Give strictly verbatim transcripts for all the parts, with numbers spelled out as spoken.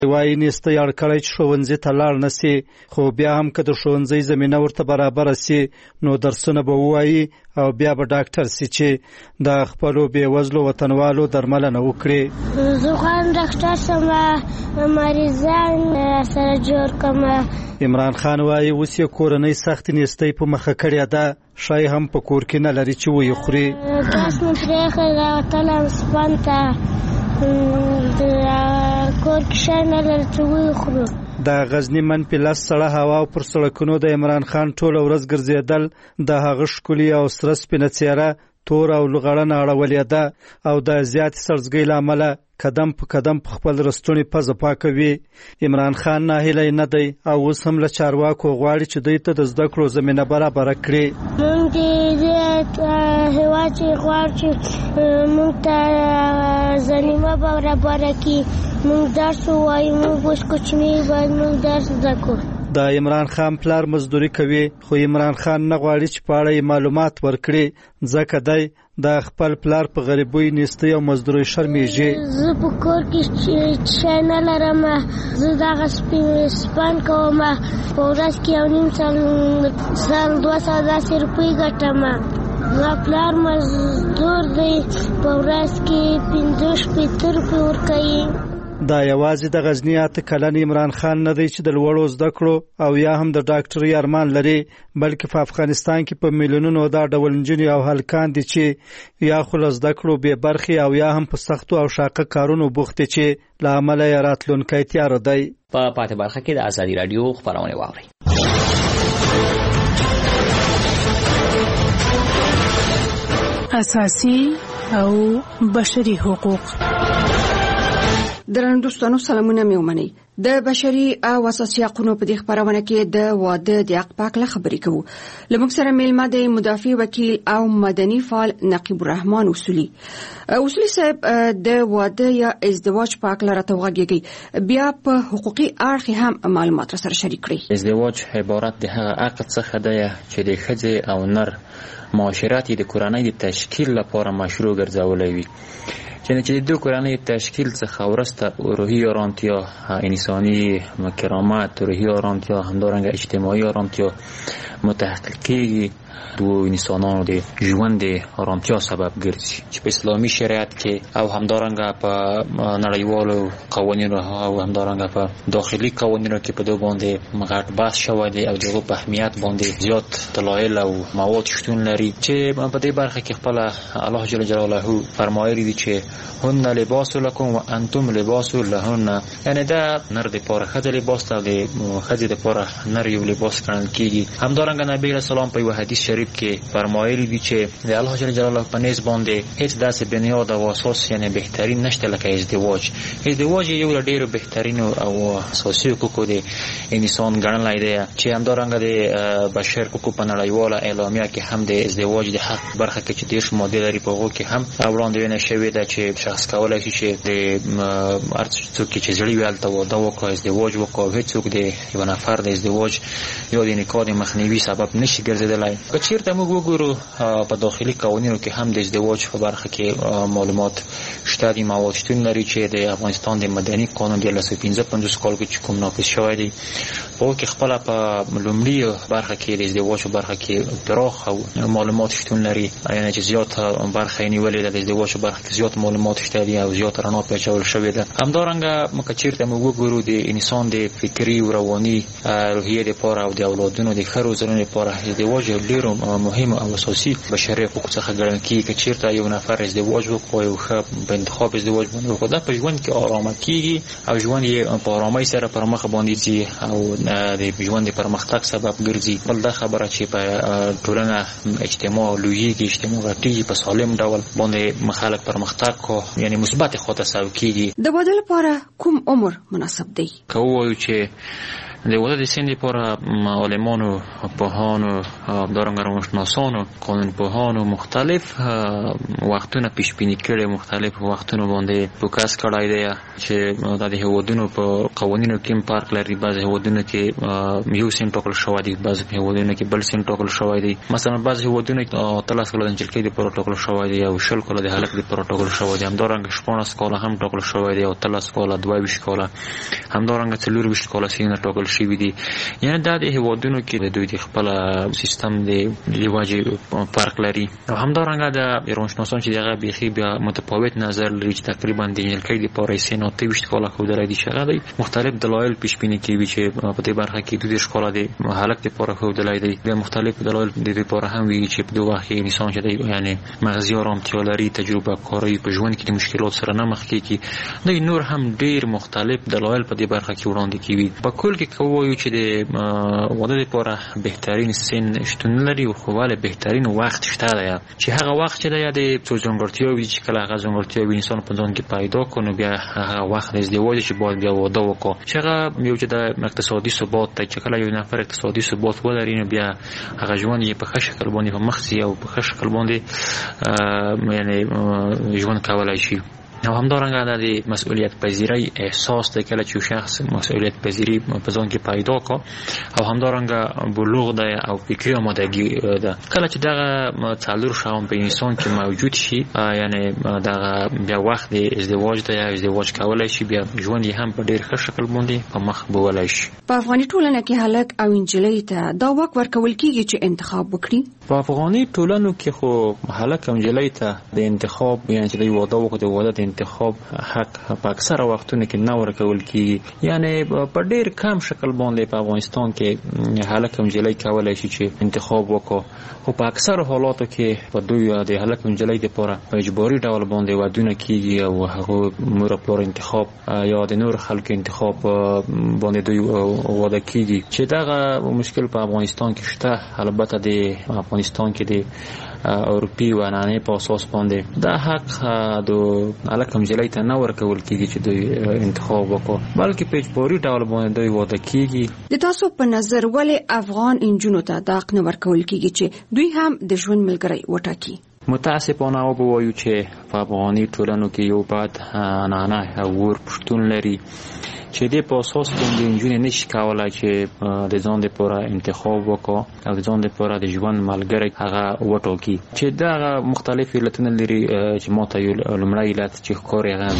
وایي نیستۍ اړ کړی چې ښوونځي ته لاړ نه سي، خو بیا هم که د ښوونځي زمینه ورته برابره سي نو درسونه به ووایي او بیا به ډاکټر سي چې د خپلو بېوزلو وطنوالو درملنه وکړي. زه غواړم ډاکټر سم، مریضان سره جوړ کړم. عمران خان وایي اوس یې کورنۍ سختې نیستۍ په مخه کړې ده، ښایي هم په کور کې نه لري چې ویې خوري. ګاز مې پرېښی راوتلم سپن ته، کور کې شی نه لري چې ویې خورو. د غزني منفي لس سړه هوا او پر سړکونو د عمران خان ټوله ورځ ګرځېدل د هغه ښکلي او سره سپینه څېره تور او لغړنه اړولې ده او د زیاتې سړزګۍ له امله قدم په قدم په خپل رستونی پزه پاکوي. عمران خان ناهیلی نه دی او اوس هم له چارواکو غواړي چې دوی ته د زده کړو زمینه برابره کړي. موږ د هېواد چې غواړو چې موږ ته زمینه برابره کړي، موږ درس ووایو، موږ اوس کوچني باید موږ درس زده کړو. د عمران خان پلار مزدوري کوي، خو عمران خان نه غواړي چې په اړه یې معلومات ورکړي، ځکه دی د خپل پلار په غریبۍ، نیستۍ او مزدورۍ شرمېږي. زه په کور کې شی نه لرم، زه دغه سپن کوم، په ورځ کې یو نیم سل دوه سوه داسې روپۍ ګټم. زما پلار مزدور دی، په ورځ کې پنځه شپېته روپۍ ورکوي. دا یوازې د غزني اته کلن عمران خان نه دی چې د لوړو زده کړو او یا هم د ډاکټرۍ ارمان لري، بلکې په افغانستان کې په میلیونونو دا ډول نجونې او هلکان دي چې یا خو له زده کړو بې برخې او یا هم په سختو او شاقه کارونو بوخت دي چې له امله یې راتلونکی تیاره دی. په پاتې برخه کې د ازادي راډیو خپرونه واورئ. اساسي او بشري حقوق. درنو دوستانو سلامونه مې ومنئ. د بشري او اساسي حقوقو په دې خبرونه کې د واده د حق په اړه خبرې کوو. لمونږ سره میلمه د مدافع وکیل او مدني فعال نقیب الرحمن اصولي. اصولي صاحب، د واده یا ازدواج په اړه راته وغږیږئ، بیا په حقوقي اړخ هم معلومات را سره شریک کړئ. ازدواج عبارت د هغه عقد څخه دی چې د ښځې او نر معاشرت د کورنۍ د تشکیل لپاره مشروع ګرځولی وي، چې د دوه کورنۍ تشکیل څخه وروسته روحي آرامتیا، انساني کرامت، روحي آرامتیا، همدارنګه اجتماعي آرامتیا متحقق کېږي، دوه انسانانو د ژوند د آرامتیا سبب ګرځي، چې په اسلامي شریعت کې او همدارنګه په نړیوالو قوانینو او همدارنګه په داخلي قوانینو کې په دوه باندې غټ بحث شوی دی او دغه په اهمیت باندې زیات دلایل او مواد شتون لري، چې په دې برخه کې خپل الله جل جلاله فرمایلی دی چې هن لباس لكم وانتم لباس لهن، یعنی دا نر د پاره خځه لباس ته، د خځې د پاره نر یو لباس ګڼل کیږي. همدارنګه نبی رسول الله په یو حدیث شریف کې فرمایلی دی چې د الله جل جلاله په نس باندې هیڅ داسې بنیاد او اساس یعنی بهترین نشته لکه ازدواج. ازدواج یو له ډیرو بهترینو او اساسي حقوقو د انسان ګڼل دی، چې همدارنګه د بشر حقوقو په نړیواله اعلامیه کې هم د ازدواج د حق برخه کې چې ډیر ماده لري په هغه کې هم وړاندوینه شوې ده چې شخص کولای شي چې د ارڅ څوک چې زړی ویل ته واده وکړي، ازدواج وکړي، هیڅ څوک د یو نفر د ازدواج یا د نکاح د مخنیوي سبب نشي ګرځیدلی. که چیرته موږ وګورو په داخلي قوانینو کې هم د ازدواج په برخه کې معلومات شته دي، مواد شتون لري چې د افغانستان د مدني قانون د لس پنځه پنځوس کال کې کوم نافذ شوی دی، په کې خپل په لومړي برخه کې د ازدواج په برخه کې پراخ او معلومات شتون لري، یعنی چې زیات برخه نیولې ده د ازدواج په برخه کې زیات معلومات شته دي او زیات رڼا پېچول شوې ده. همدارنګه موږ چیرته موږ وګورو د انسان د فکری او رواني روحیې لپاره او د اولادونو د ښه روزنې لپاره ازدواج ډېر مهم او اساسي بشري حقوق څخه ګڼل کېږي. که چیرته یو نفر ازدواج وکړي او ښه په انتخاب ازدواج باندې وکړي، دا په ژوند کې آرامه کېږي او ژوند یې په آرامۍ سره پر مخ باندې ځي او د ژوند د پرمختګ سبب ګرځي. بل دا خبره چې په ټولنه اجتماع لویږي، اجتماع غټېږي، په سالم ډول باندې خلک پرمختګ کو یعنی مثبت خواته ساو کېږي. د واده لپاره کوم عمر مناسب دی؟ که ووایو چې د واده د سن لپاره عالمانو، پوهانو، همدارنګه همدارنګه روانشناسانو قانونپوهانو مختلف وختونه پیش بینی کړي، مختلف وختونه باندې فوکس کړای دی چې د هیوادونو په قوانینو کې فرق لري. بعض هیوادونو کې یو سین ټاکل شوی دی، بعض هیوادونو کې بل سین ټاکل شوی دی. مثلا بعض هیوادونو کې تلس کاله د انجلۍ د پروتوکول شوی دی او شل کاله د هلک د پروتوکول شوی دی. همدارنګه شپاړس کاله هم ټاکل شوی دی او تلس کاله دوه ویشت کاله همدارنګه څلور ویشت کاله سینه ټاکل شوی دی. یعنی دا د هیوادونو کې د دوی د خپل سیستم د لواجه فرق لري. او همدارنګه د روانشناسان چې دغه بيخي بیا متفاوت نظر لري چې تقریبا د انجلۍ د پاره سینه ته ویشت کاله خو درای دي شغله مختلف دلایل پیش بینی کوي چې په دې برخه کې د شکل د هلک د پاره خو دلای دي. د مختلف دلایل د دې پاره هم وی چې په دوه کې انسان چې دی یعنی مغزي آرامتیا لري، تجربه کاری په ژوند کې د مشکلات سره نه مخ کیږي. نو نور هم ډیر مختلف دلایل په دې برخه کې وړاندې کیږي. په کل کې کوو چې د واده لپاره بهترین سن شتون لري او خو ول بهترین وخت شته دی چې هغه وخت چې د څو ځانګړتیاوې چې کله هغه ځانګړتیاوې انسان په ځان کې پیدا کړي بیا هغه وخت د ازدواج چې باید بیا واده وکړي چې هغه یو چې د اقتصادي ثبات ته چې کله یو نفر اقتصادي ثبات ولري نو بیا هغه ژوند یې په ښه شکل باندې په مخ ځي او په ښه شکل باندې یعنی ژوند کولای شي. او همدارنګه د مسؤلیت پذیری احساس د کله چې شخص مسؤلیت پذیری په ځان کې پیدا کا او همدارنګه بلوغ دی او فکری آمادگی ده. کله چې دغه څلور شاوم په انسان کې موجود شي یعنی دغه بیا وخت د ازدواج دی، ازدواج کولای شي، بیا ژوند یې هم په ډیر ښه شکل باندې په مخ بولای شي. په افغاني ټولنه کې هلک او انجلۍ ته دا واک ورکول کیږي چې انتخاب وکړي. په افغاني ټولنو کې خو هلک او انجلۍ ته د انتخاب یعنی چې د واده وکړي د واده انتخاب حق په اکثره وختونو کې نه ورکول کیږي. یعنی په ډیر کم شکل باندې په افغانستان کې هلک او انجلۍ کولای شي چې انتخاب وکړي، خو په اکثره حالاتو کې په دوی د هلک او انجلۍ لپاره په اجباري ډول باندې ودونه کیږي او هغه مور پلار انتخاب یا د نور خلک انتخاب باندې دوی واده کیږي. چې دغه مشکل په افغانستان کې شته، البته د افغانستان کې د اروپی و عنعنې په اساس باندې دا حق د هلک او انجلۍ ته نه ورکول کیږي چې دوی انتخاب وکړي، بلکې په اجباري ډول باندې دوی واده کیږي. د تاسو په نظر ولې افغان انجونو ته دا حق نه ورکول کیږي چې دوی هم د ژوند ملګری وټاکي؟ متاسفانه وایو چې په افغاني ټولنو کې یو بد عنعنه او ور پښتون لري چې د په اساس باندې انجونې نشي کولای چې د ځان لپاره انتخاب وکړي او د ځان لپاره د ژوند ملګری هغه وټاکي. چې دا مختلف علتونه لري چې ماته یو لومړی علت چې ښکاري هغه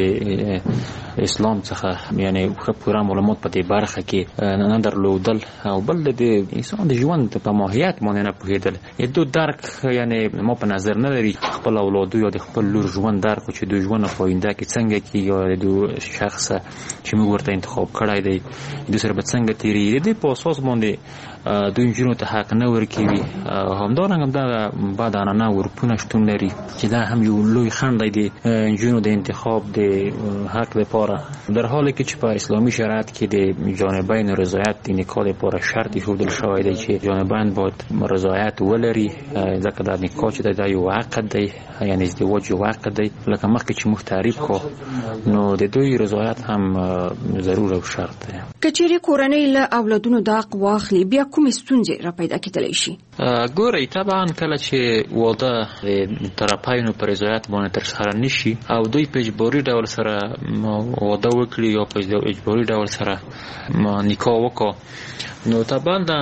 د اسلام څخه یعنی ښه پوره معلومات په دې برخه کې نه درلودل او بل د انسان د ژوند په ماهیت باندې نه پوهېدل. یو دو درک یعنی ما په نظر نه لري خپل اولادو یا د خپل لور ژوند درک چې د ژوند په آینده کې څنګه کې یا د شخص چې ورته انتخاب کړای دی د سره به څنګه تیری دی په اساس باندې د انجونو ته حق نه ورکوي. همدارنګه دا بعد نه ورپونه شتون لري چې دا هم یو لوی خنډ دی انجونو د انتخاب د حق لپاره، در حالی کې چې په اسلامي شریعت کې د جانبین رضایت د نکاح لپاره شرط ایښودل شوی دی چې جانبین باید رضایت ولري، ځکه دا نکاح چې دا یو عقد دی یعنی ازدواج یو عقد دی. لکه مخکې چې موږ تعریف کو نو د دوی رضایت هم ضرور او شرط دی. کچېرې کورنۍ له اولادونو د حق واخلي بیا کومې ستونزې را پیدا کېدلی شي؟ ګورئ طبعا کله چې واده د طرفینو په رضایت باندې ترسره نشي او دوی په اجباري ډول سره واده وکړي یا په اجباري ډول سره نکاح وکړي نو طبعا دا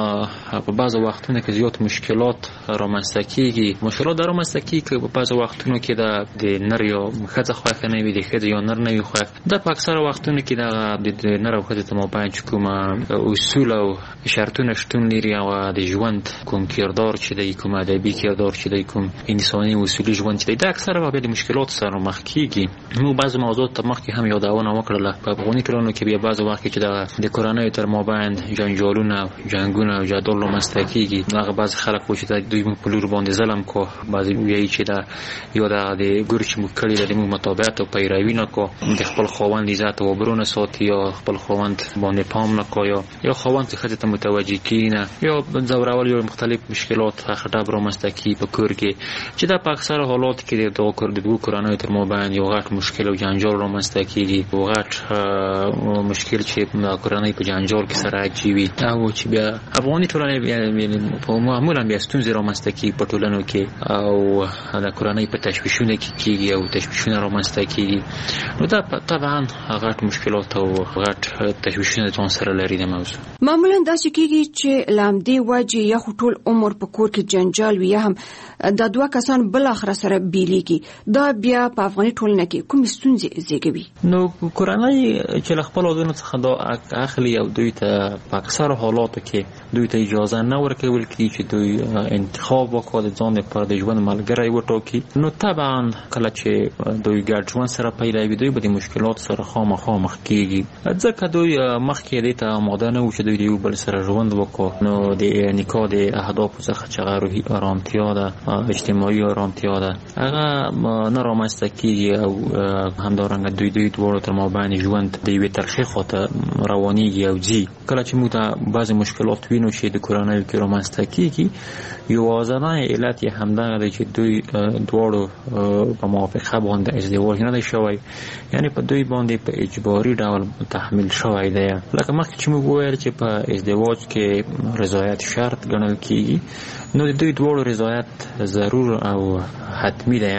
په بعض وختونو کې زیات مشکلات رامنځته کیږي. مشکلات در رامنځته کیږي په بعض وختونو کې د نر یا ښځه خوښه نه وي، د ښځې یا نر نه وي خوښ. دا په اکثره وختونو کې د نر او ښځې په مابین چې کومه اصول او شرطونه شتون لري او د ژوند کوم کردار چې دی، کوم ادبي کردار چې دی، کوم انساني اصولي ژوند چې دی، دا اکثره به د مشکلات سره مخ کیږي. موږ بعض موضوعات ته مخکې هم یادونه وکړله. په افغاني ټولنو کې بیا بعض وخت چې د کورنۍ تر مابین جنجالونه جنگونه او جدال رامنځته کیږي. هغه بعض خلک چې دوی موږ په لور باندې ظلم کو، بعض وایي چې دا یو د ګور چې موږ کړی د موږ مطابقت او پیروي نه کو، د خپل خاوند عزت او برونه ساتي یا خپل خاوند باندې پام نه کوي یا خاوند څخه ته متوجي کینه یا ځورول یا مختلف مشکلات خټاب رامنځته کی په کور کې چې دا په اکثره حالات کې د دوه کور د دوه کورنۍ تر مابین یو غټ مشکل او جنجال رامنځته کیږي. یو غټ مشکل چې د کورنۍ په جنجال کې سره اچوي کیږي او چې بیا افغاني ټولنه په معمولا بیا ستونزې رامنځته کیږي په ټولنو کې او د کورنۍ په تشویشونه کې کیږي او تشویشونه رامنځته کیږي نو دا طبعا غټ مشکلات او غټ تشویشونه ځان سره لري د موضوع. معمولا دا چې کیږي چې لامدې وجه یا ټول عمر په کور کې جنجال وي هم دا دوه کسان بل اخر سره بیلیږي دا بیا په افغاني ټولنه کې کوم ستونزې زیږوي؟ نو کورنۍ چې خپل ودونو څخه دا اخلي او دوی ته په اکثر حالاتو کې دوی ته اجازه نه ورکول کیږي چې دوی انتخاب وکړي د ځان لپاره د ژوند ملګری وټاکي. نو طبعا کله چې دوی ګډ ژوند سره پیلوي دوی به د مشکلات سره خامخا مخ کیږي ځکه دوی مخکې د ته آماده نه و چې دوی یو بل سره ژوند وکړي. نو د نکاح د اهداف څخه چې روحي آرامتیا ده اجتماعي آرامتیا ده هغه نه رامنځته کیږي او همدارنګه دوی دوی دواړو تر مابین ژوند د یوې ترخې خواته روانېږي او ځي. کله چې موږ ته بعضې مشکلات وینو چې د کورنیو کې رامنځته کیږي یوازینی علت یې همدغه دی چې دوی دواړو په موافقه باندې ازدواج نه دی شوی یعنی په دوی باندې په اجباري ډول تحمیل شوی دی. لکه مخکې چې موږ وویل چې په ازدواج کې رضایت شرط ګڼل کیږي نو د دوی دواړو رضایت ضرور او حتمی دی.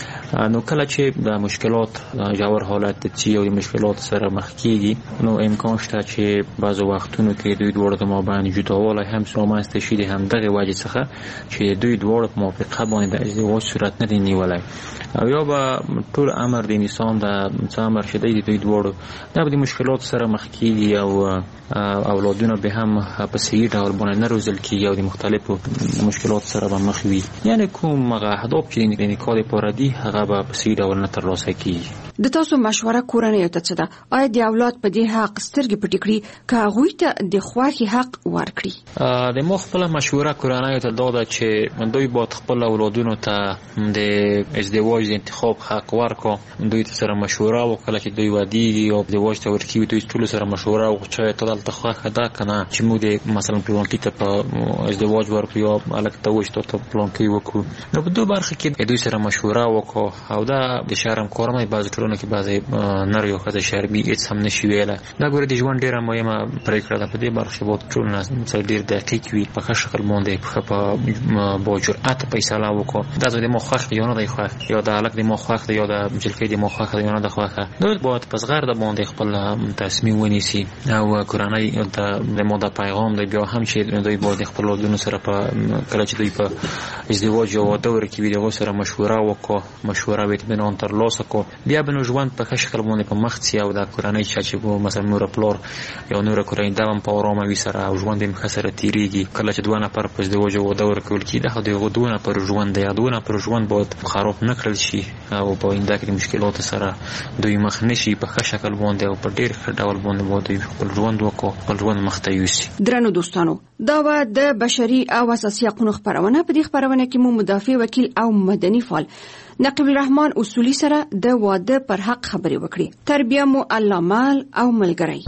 نو کله چې د مشکلات جوړ حالت چې یو مشکلات سره مخ کیږي نو امکان شته چې بعضو وختونو کې دوی دواړو ته مابین جداوالی هم رامنځته شي د همدغې وجې څخه چې دوی دواړو په موافقه باندې د ازدواج صورت نه دی نیولی او یا به ټول عمر د انسان د څه عمر چې دی د دوی دواړو دا به د مشکلات سره مخ کیږي او اولادونه به هم په صحیح ډول باندې نه روزل کیږي او د مختلفو مشکلات سره به مخ وي. یعنی کوم هغه اهداف چې د نکاح لپاره دي هغه به په صحیح ډول نه ترلاسه کیږي. د تاسو مشوره کورنۍ ته څه ده؟ آیا د اولاد په دې حق سترګې پټې کړي که هغوی ته د خوښې حق ورکړي؟ د ما خپله مشوره کورنۍ ته دا ده چې دوی باید خپل اولادونو ته د ازدواج د انتخاب حق ورکړي. دوی ته سره مشوره وکړي چې دوی ودیږي او ازدواج ته ورکوي دوی ټول سره مشوره وکړي چې ته دلته خوښه ده که نه چې موږ د مثلا پلانکي ته په ازدواج ورکړو یا هلک ته ووایي چې تا ته پلانکي وکړو. نو په دو برخه کې دوی سره مشوره وکړو او دا د شرم کارونه بعضې ټولنو کې بعضې نر یا ښځه شرمي هېڅ هم نشي ویلی. دا ګوره د ژوند ډېره مهمه پرېکړه ده. په دې برخه کې باید ټولنه ډېر دقیق وي په ښه شکل باندې ښه په باجرأته فیصله وکړو دا زه د ما خوښ دی یا نه دی خوښ یا د هلک د ما خوښ دی یا د جلکۍ د ما خوښ دی یا نه ده خوښه. دوی باید په زغرده باندې خپل تصمیم ونیسي او کورنۍ ته د ما دا پیغام دی بیا هم چې دوی باید خپل اولادونو سره په کله چې دوی په ازدواج یا واده ورکوي د هغوی سره مشوره وکړو مشوره به اطمینان ترلاسه کړو بیا به نو ژوند په ښه شکل باندې په مخ ځي او د کورنۍ چې مثلا مور پلار یا نوره کورنۍ دا هم په ارامه وي سره او ژوند یې ښه سره تېرېږي. کله چې دوه نفر په ازدواج او واده ورکول کېږي دا خو د هغو دوه نفر ژوند دی. دوه نفر ژوند باید خراب نه کړل شي او په آینده کې د مشکلاتو سره دوی مخ نه شي. په ښه شکل باندې او په ډېر ښه ډول باندې باید دوی خپل ژوند وکړو خپل ژوند مخ ته یوسي. درنو دوستانو دا و د بشري او اساسي حقوقو خبرونه. په دې خبرونه کې مو مدافع وکیل او مدني فعال نقیب الرحمن اصولي سره د واده پر حق خبرې وکړي. تربیه مو الله مال او ملګری.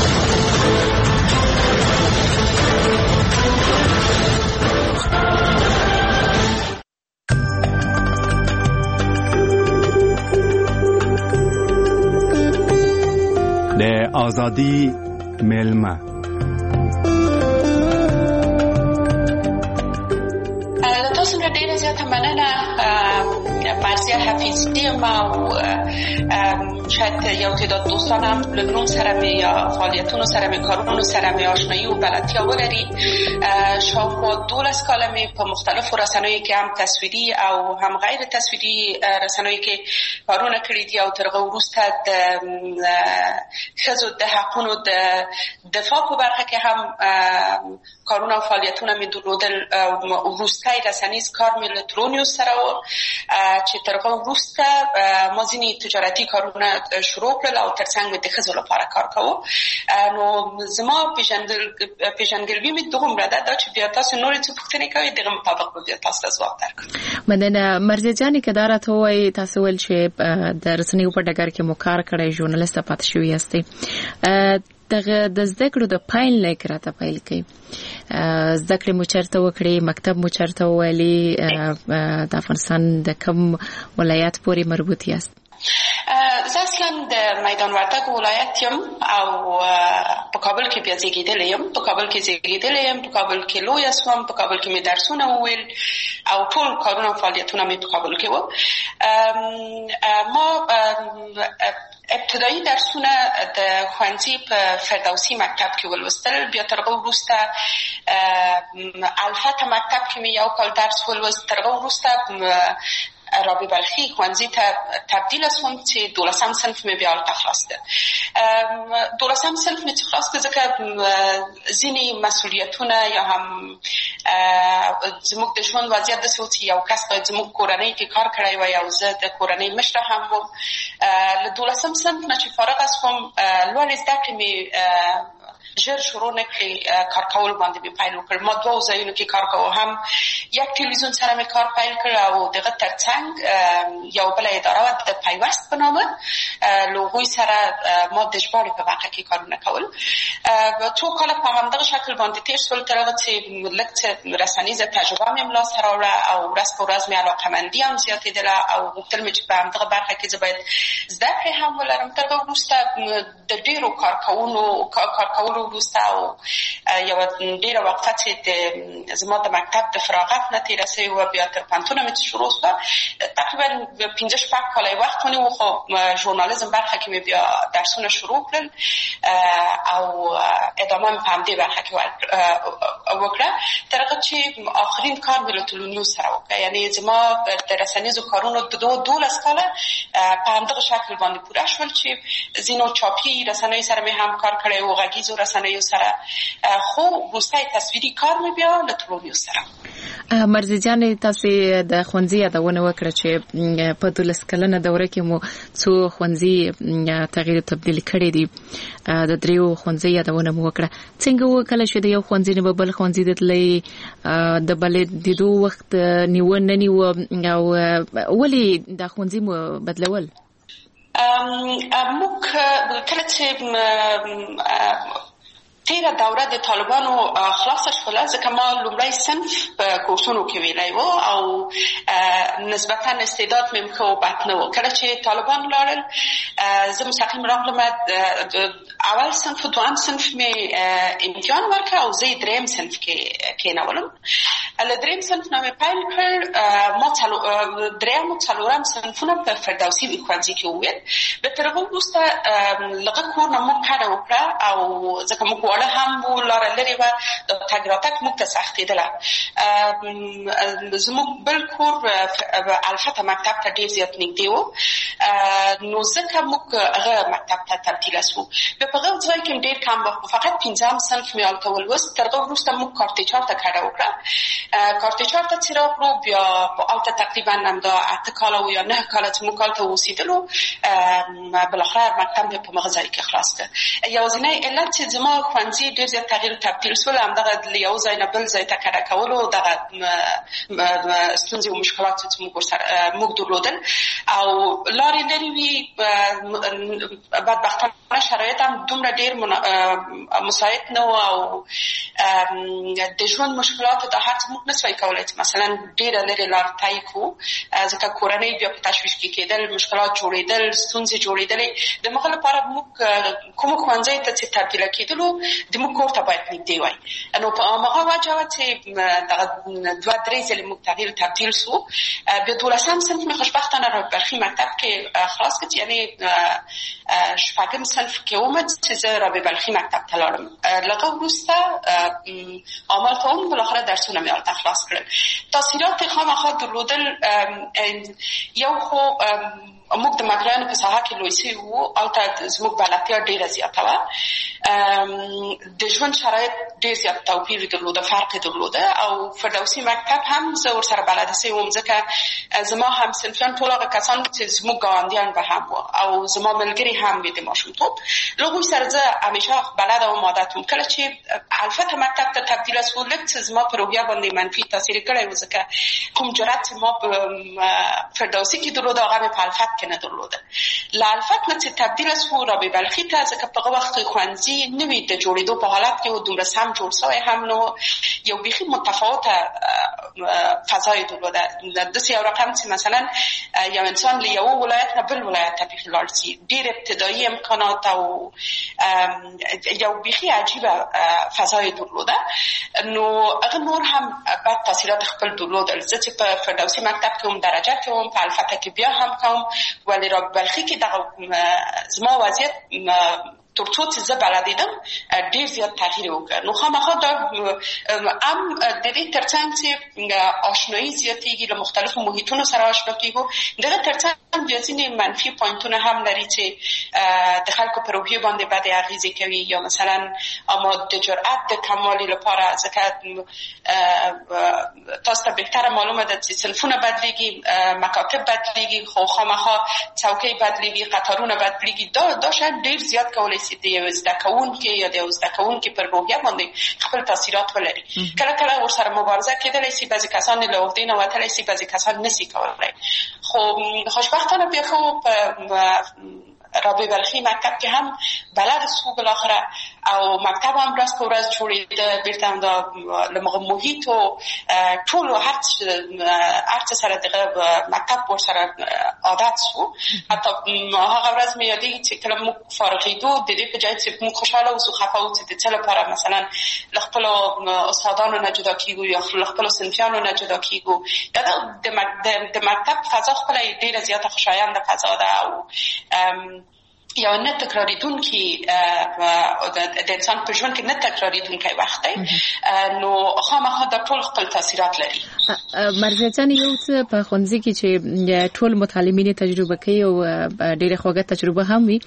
د ازادي ملما تاسو نه ډیره زیاته مننه مرزیه حفیظی ما او شاید یو تعداد دوستانم لبنان سره می یا فعالیتونو سره می کارونو سره می آشنایی و بلدتیا ولري. شاوخوا دولس کاله می په مختلفو رسنیو کې هم تصویري او هم غیر تصویري رسنیو کې کارونه کړي دي او تر هغه وروسته د ښځو د حقونو د دفاع په برخه کې هم کارونه او فعالیتونه می درلودل. وروستی رسنیز کار می له ترونیوس سره و چې تر هغه وروسته ما ځینې تجارتي کارونه شروع کړل او ترڅنګ مې د ښځو لپاره کار کوو. نو زما پیژندګلوي مې دومره ده دا چې بیا تاسو نورې څه پوښتنې کوئ دغه مطابق به بیا تاسو ته ځواب درکړم. مننه مرزیه جانې که دا راته ووایي تاسو ویل چې د رسنیو په ډګر کې مو کار کړی ژورنالیسته پاتې شوي یاستئ دغه د زده کړو د پیل نه راته پیل کړئ. زده کړې مو چېرته وکړې مکتب مو چېرته وویلې د افغانستان د کوم ولایت پورې مربوط یاست؟ زه اصلا د میدان وردګ ولایت یم او په کابل کې بیا زیږېدلی یم په کابل کې زیږېدلی یم په کابل کې لویه شوم په کابل کې مې درسونه وویل او ټول کارونه او فعالیتونه مې په کابل کې وو. ما ابتدایي درسونه د ښوونځي په فردوسي مکتب کې ولوستل، بیا تر هغه وروسته الفت مکتب کې مې یو کال درس ولوست، تر هغه وروسته رابعه بلخي ښوونځي ته تبدیل شوم چې دولسم صنف مې بیا هلته خلاص کړ. دولسم صنف مې چې خلاص کړ ځکه ځینې مسؤلیتونه یا هم زموږ د ژوند وضعیت داسې و چې یو کس باید زموږ کورنۍ کې کار کړی وای او زه د کورنۍ مشره هم وم. له دولسم صنف نه چې فارغه شوم لوړې زده کړې مې ژر شروع نه کړې، کار کول باندې مې پیل وکړ. ما دوو ځایونو کې کار کوم، هم یک تلویزیون سره مې کار پیل کړ او دغه ترڅنګ یو بله اداره وه د پیوست په نامه، له هغوی سره ما د ژباړې په برخه کې کارونه کول. څو کاله په همدغه شکل باندې تېر شول تر هغه چې لږ څه رسنیزه تجربه مې ملاسته راوړه او ورځ په ورځ مې علاقهمندي هم زیاتېدله او غوښتل مې چې په همدغه برخه کې زه باید زده کړې هم ولرم. تر هغه وروسته د ډېرو کار کولو کار کولو وروسته او یوه ډېره وقفه چې د زما د مکتب د فراغت نه تېره سوې وه، بیا تر پوهنتونه مې چې شروع شوه تقریبا پنځه شپږ کاله یې وخت ونیو، خو ژورنالیزم برخه کې مې بیا درسونه شروع کړل او ادامه مې په همدې برخه کې وکړه تر هغه چې آخرین کار مې له تلونیوز سره وکړه. یعنې زما د رسنیزو کارونو د دولس کاله په همدغه شکل باندې پوره شول چې ځینو چاپي رسنیو سره مې هم کار کړی و، غږیزو رسنیو سره، خو وروستی تصویري کار مې بیا له تلونیوز سره. مرزي جانې تاسې د ښوونځي یادونه وکړه چې په دولس کلنه دوره کې مو څو ښوونځي تغییر تبدیل کړي دي، د دریو ښوونځي یادونه مو وکړه. څنګه وکړه چې د یو ښوونځي نه به بل ښوونځي ته تلئ، د بلې لیدو وخت نیوه نه نیوه او ولې دا ښوونځي مو بدلول؟ موږ کله چې تیره دوره د طالبانو خلاصه شوله، ځکه ما لومړی صنف په کورسونو کې ویلی و او نسبتا استعداد مې ښه و بد نه و. کله چې طالبان لاړل زه مستقیم راغلم، اول صنف و دویم صنف مې امتحان ورکړ او زه یې دریم صنف کې کېنولم. له دریم صنف نه مې پیل کړ، ما دریم و څلورم صنفونه په فردوسي ښوونځي کې وویل. به تر هغه وروسته لږه کور نه موږ کډه وکړه او ځکه موږ واړه هم وو، لاره لرې وه، د تګ راتګ موږ ته سختېدله. زموږ بل کور الفت مکتب ته ډېر زیات نږدې و، نو ځکه موږ هغه مکتب ته تبدیله شوو. بیا په هغه ځای کې ډېر کم وخت، فقط پنځم صنف مې هلته ولوست. تر هغه وروسته موږ کارتیچار ته کډه وکړه. کارتیچار ته چې راغلو بیا هلته تقریبا همدا اته کاله و یا نه کاله چې موږ هلته اوسېدلو، بالاخره مکتب مې په هغه ځای کې خلاص کړ. یوازینی علت چې زما ښوونځي ډېر زیات تغییر تبدیل شول همدغه له یو ځای نه بل ځای ته کډه کولو، دغه ستونزې او مشکلات چې موږ ورسره موږ درلودل او لارې لرې وي. بدبختانه شرایط هم دومره ډېر مساعد نه و او د ژوند مشکلاتو دا هر څه موږ نسوای کولی چې مثلا ډېره لرې لار طی کړو، ځکه کورنۍ بیا په تشویش کې کېدل، مشکلات جوړېدل، ستونزې جوړېدلې. د هغه لپاره موږ کومو ښوونځیو ته چې تبدیله کېدلو د موږ کور ته باید نږدې وای. نو په هماغه وجه وه چې دغه دوه درې ځلې موږ تغییر تبدیل شو. بیا دولسم صنف مې خوشبختانه رابعه بلخي مکتب کې خلاص کړ، یعنې شپږم صنف کې وم چې زه رابعه بلخي مکتب ته لاړم. له هغه وروسته عمل کوم، بالاخره درسونه مې هلته خلاص کړل. تاثیرات یې خامخا درلودل. یو خو موږ د مدرسو په ساحه کې لوی سوي وو، هلته زموږ بلدتیا ډېره زیاته وه. د ژوند شرایط ډېر زیات توپیر درلوده، فرق درلوده او فردوسي مکتب هم زه ورسره بلده سوی وم، ځکه زما هم صنفیان ټول هغه کسان چې زموږ ګاونډیان به هم وو او زما ملګري هم وي د ماشومتوب. له هغوی سره زه همیشه بلده وم، عادت وم. کله چې الفت مکتب ته تبدیله شو، لږ څه زما په روحیه باندې منفي تاثیر کړی و، ځکه کوم جرأت چې ما په فردوسي کې درلوده هغه مې په الفت کې نه درلوده. له الفت نه چې تبدیله شو رابعه بلخي ته، ځکه په هغه وخت کې ښوونځي نوي د جوړېدو په حالت کې و، دومره سم جوړ شوی هم نه و، یو بیخي متفاوته فضای درلوده. د یو رقم چې مثلا یو انسان له یو ولایت نه بل ولایت ته پیښ لاړ شي، ډېر ابتدایي امکانات او یو بیخي عجیبه فضای درلوده. نو هغه نور هم بعد تاثیرات خپل درلودل. زه چې په فردوسي مکتب کې هم درجه کوم، په الفته کې بیا هم کوم، ولی را بلخي کې دغه زما وضعیت ترڅو چې زه بلدیدم ډېر زیات تغییر وکړ. نو خامخا دا هم د دې ترڅنګ چې آشنایي زیاتېږي، له مختلفو محیطونو سره آشنا کېږو، دغه ترڅنګ بیا ځینې منفي پوینټونه هم لري چې د خلکو په روحیې باندې بدې اغېزې کوي، یا مثلا اما د جرأت د کموالي لپاره، ځکه تاسو ته بهتره معلومه ده چې صنفونه بدلېږي، مکاتب بدلېږي، خو خامخا څوکۍ بدلېږي، قطارونه بدلېږي. دا دا شاید ډېر زیات کولی شي د یو زده کوونکي یا د یو زده کوونکي پر روحیه باندې خپل تاثیرات ولري. کله کله ورسره مبارزه کېدلی شي، بعضې کسان له عهدې نه وتلی شي، بعضې کسان نشي کولی. خو خوشبختانه بیا خو په رابعه بلخي مکتب کې هم بلد سو بالاخره، او مکتب هم ورځ په ورځ جوړېده. بېرته هم دا له محیط او ټولو هر څه سره دغه مکتب ورسره عادت سو. حتی هغه ورځ مې یادېږي چې کله موږ فارغېدو، د دې په جای چې موږ خوشحاله اوسو، خفه اوسو د څه لپاره مثلا له خپلو استادانو نه جدا کېږو یا له خپلو صنفیانو نه جدا کېږو. د مکتب فضا خپله ډېره زیاته خوشاینده فضا ده او یا نه تکراریدونکي د انسان په ژوند کې نه تکراریدونکی وخت دی. نو خامخا دا ټول خپل تاثیرات لري. مرزیه جان، یو څه په ښوونځي کې چې ټول متعلمین تجربه کوي او ډېره خوږه تجربه هم وي،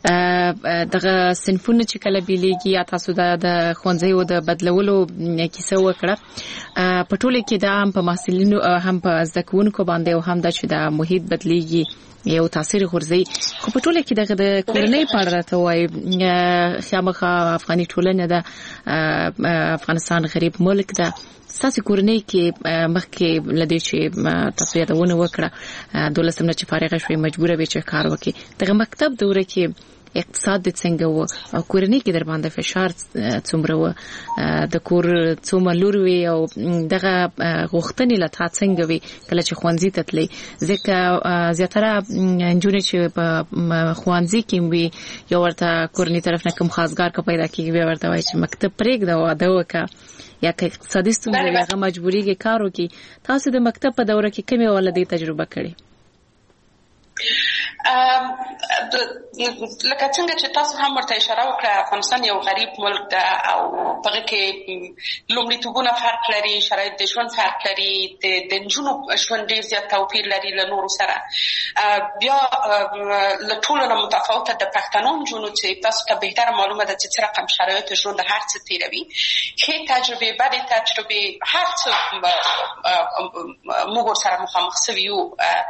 دغه صنفونه چې کله بیلیږي، یا تاسو د ښوونځیو د بدلولو کیسه وکړه، په ټوله کې دا هم په محصلینو هم په زده کوونکو باندې او هم دا چې د محیط بدلیږي یو تاثیر غورځي. خو په ټوله کې دغه د کورنۍ په اړه راته وایي، خامخا افغاني ټولنه ده، افغانستان غریب ملک ده. ستاسو کورنۍ کې مخکې له دې چې تاسو یادونه وکړه دولسم نه چې فارغه شوې مجبوره وې چې کار وکړي، دغه مکتب دوره کې اقتصاد د څنګه و او کورنۍ کې در باندې فشار څومره و، د کور څومره لور وي او دغه غوښتنې له تا څنګه وي کله چې ښوونځي ته تلې؟ ځکه زیاتره نجونې چې په ښوونځي کې وي، یو ورته کورنۍ طرف نه کوم خاصګار که پیدا کېږي، بیا ورته وایي چې مکتب پرېږده، واده وکړه، یا که اقتصادي ستونزې وي هغه مجبورېږي کار وکړي. تاسو د مکتب په دوره کې کومې ولدې تجربه کړې؟ لکه څنګه چې تاسو هم ورته اشاره وکړه، افغانستان یو غریب ملک ده او په هغه کې لومړیتوبونه فرق لري، شرایط د ژوند فرق لري، د نجونو ژوند ډېر زیات توپیر لري له نورو سره. بیا له ټولو نه متفاوته د پښتنو نجونو چې تاسو ته بهتره معلومه ده چې څه رقم شرایط ژوند هر څه تېروي، ښې تجربې، بدې تجربې، هر څه موږ ورسره مخامخ سوي یو.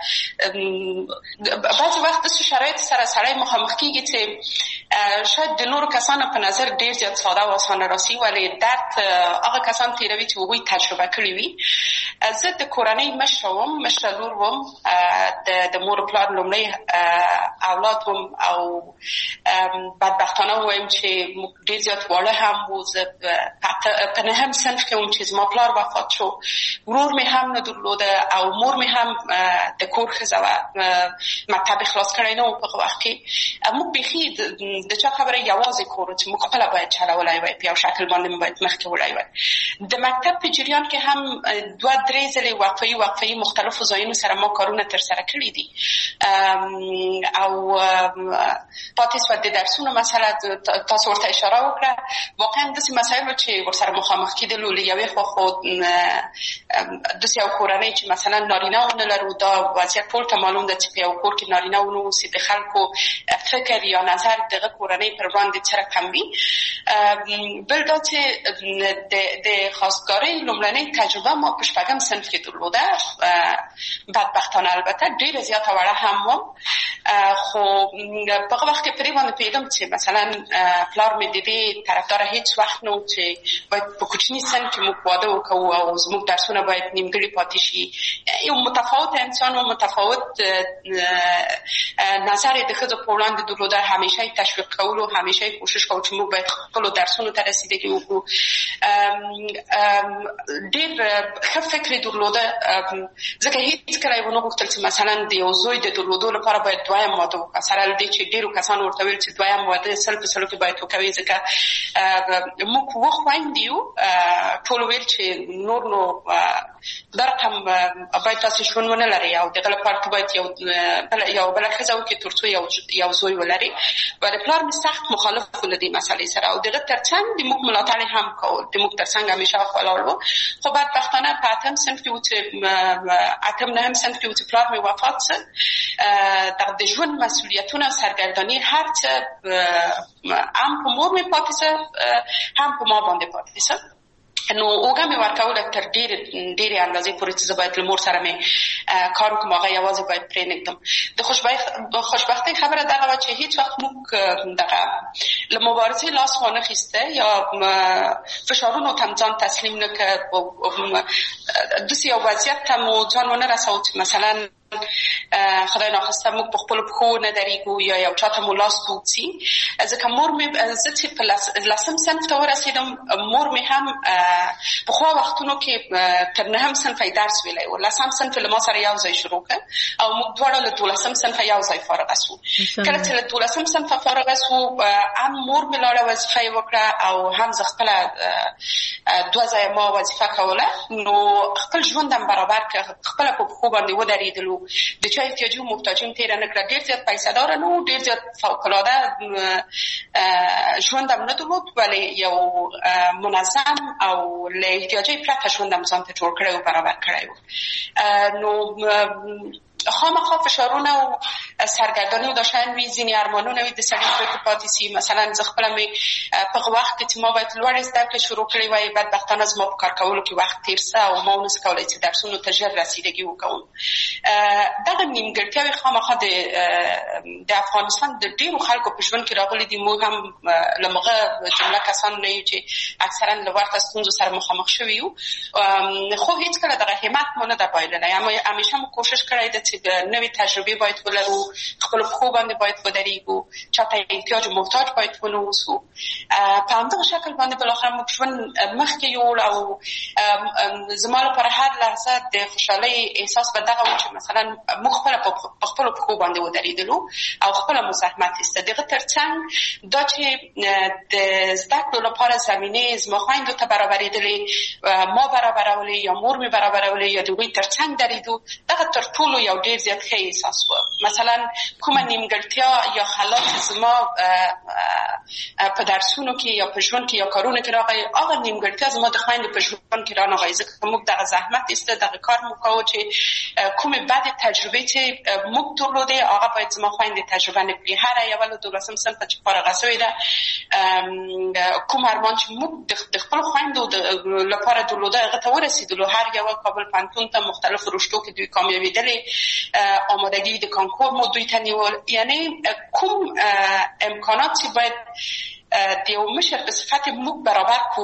بعضې وخت داسې شرایط سره سړی مخامخ کېږي چې شاید د نورو کسانو په نظر ډېر زیات ساده او اسانه راسي، ولې درد هغه کسان تېروي چې هغوی تجربه کړي وي. زه د کورنۍ مشره وم، مشره لور وم، د مور پلار لومړی اولاد وم او بدبختانه ووایم چې موږ ډېر زیات واړه هم وو. زه په نهم صنف کې وم چې زما پلار وفات شو، ورور مې هم نه درلوده او مور مې هم د کور ښځه وه، مکتب خلاص کړی نه و په هغه وخت کې. موږ بیخي د چا خبره یوازې کور چې موږ خپله باید چلولی وای، په یو شکل باندې مو باید مخکې وړی وای. د مکتب په جریان کې هم دوه درې ځلې وقفه‌یي وقفه‌یي مختلفو ځایونو سره ما کارونه ترسره کړي دي او پاتې سوه د درسونو مسله تاسو ورته اشاره وکړه. واقعا داسې مسایلو چې ورسره مخامخ کېدلو، له یوې خوا خو داسې یو کورنۍ چې مثلا نارینه ونه لرو، دا وضعیت ټول ته معلوم ده چې په یو کور کې نارینه ونه اوسي، د خلکو فکر یا نظر دغه کورنۍ پر وړاندې څه رقم وي. بل دا چې د خواستګارۍ لومړنۍ تجربه ما په شپږم صنف کې درلوده، بدبختانه البته ډېره زیاته وړه هم وم، خو په هغه وخت کې پرې باندې پوهېدم چې مثلا پلار مې د دې طرفداره هېڅ وخت نه و چې باید په کوچني صنف کې موږ واده وکړو او زموږ درسونه باید نیمګړي پاتې شي. یو متفاوت انسان و، متفاوت نظر د ښځو په وړاندې درلوده همیشه تشویق کول او همیشه کوشش کوو چې موږ باید خپل درسونو ته رسیدګي وکړو. ډېر ښه فکر درلوده ځکه هیڅ کله یې ونه غوښتل چې مثلا د یو زوی د درلودو لپاره باید دویم واده وکړه، سره له دې چې ډېرو کسانو ورته ویل چې دویم واده سل په سلو کې باید وکوي ځکه موږ اووه خویندې یو، ټولو ویل چې نور نو دا رقم باید تاسو ژوند ونه لرئ او دغه لپاره باید یو یو بله ښځه وکړي تر څو یو زوی ولري. ولې پلار مې سخت مخالف و له دې مسلې سره او دغه تر څنګ د موږ ملاتړ هم کول، د موږ تر څنګ همیشه ولاړ و. خو بدبختانه په اتم صنف کې و چې اتم نهم صنف کې و چې پلار مې وفات څه د ژوند مسؤلیتونه سرګرداني هر څه هم په مور مې پاتې څه هم په ما باندې پاتې څه نو اوګه مې ورکوله تر ډېرې ډېرې اندازې پورې چې زه باید له مور سره مې کار وکړم، هغه یوازې باید پرېنږدم. د خوشبختۍ خبره دغه وه چې هېڅ وخت موږ دغه له مبارزې لاس وانخیسته یا فشارونو ته ځان تسلیم نه کړ، داسې یو وضعیت ته مو ځان ونه رساو چې مثلا خدای ناخواسته موږ په خپلو پښو نه درېږو یا یو چاته مو لاس اوږد سي. ځکه مور مې زه چې په لسم صنف ته ورسېدم، مور مې هم پخوا وختونو کې تر نهم صنف یې درس ویلی و، لسم صنف له ما سره یو ځای شروع کړ او موږ دواړه له دولسم صنفه یو ځای فارغه سو. کله چې له دولسم صنفه فارغه سو هم مور مې لاړه وظیفه یې وکړه او هم زه خپله دوه ځایه ما وظیفه کوله، نو خپل ژوند هم برابر کړ، خپله په پښو باندې ودرېدلو، د چا احتیاجي محتاجین تېره نه کړه. ډېر زیات پیسه داره نه و، ډېر زیات فوقالعاده ژوند هم نه درلود، ولې یو منظم او له احتیاجۍ پرته ژوند هم ځان ته جوړ کړی و، برابر کړی و. نو خامخا فشارونه او سرګرداني دا شیان وي، ځینې ارمانونه وي د سړي پرې پاتې سي. مثلا زه خپله مې په هغه وخت کې چې ما باید لوړې زده کړې شروع کړې وای، بدبختانه زما په کار کولو کې وخت تېر څه او ما ونسو کولی چې درسونو ته ژر رسیدګي وکوم. دغه نیمګړتیاوې خامخا د افغانستان د ډېرو خلکو په ژوند کې راغلي دي. موږ هم له هغه جمله کسان نه یو چې اکثرا له ورته ستونزو سره مخامخ شوي یو، خو هېڅ کله دغه همت مو نه ده بایللی. همیشه مو کوشش کړی ده چې د نوې تجربې باید ولرو، خپلو پښو باندې باید ودرېږو، چاته احتیاج و محتاج باید ونه اوسو. په همدغه شکل باندې بالاخره موږ ژوند مخکې یوړ او زما لپاره هر لحظه د خوشحالۍ احساس به دغه و چې مثلا موږ خپله په خپلو پښو باندې ودرېدلو او خپله مو زحمت ایسته. دغه تر څنګ دا چې د زده کړو لپاره زمینې زما خویندو ته برابرېدلې، ما برابرولې یا مور مې برابرولې یا د هغوی تر څنګ درېدو، دغه تر ټولو یو ډېر زیات ښه احساس و. مثلا کومه نیمګړتیا یا خلا چې زما په درسونو کې یا په ژوند کې یا کارونو کې راغی، هغه نیمګړتیا زما د خویندو په ژوند کې رانغی، ځکه موږ دغه زحمت ایسته، دغه کار مو کوو چې کومې بدې تجربې چې موږ درلودې هغه باید زما خویندې تجربه نه کړي. هره یوه له دولسم صنفه چې فارغه سوې ده، کوم ارمان چې موږ د خپلو خویندو لپاره درلوده هغه ته ورسېدلو. هر یوه کابل پوهنتون ته مختلفو رشتو کې دوی کامیابېدلې، آمادگی د کانکور مو دوی ته نیول. یعنی کوم امکانات چې باید د یو مشر په صفت موږ برابر کو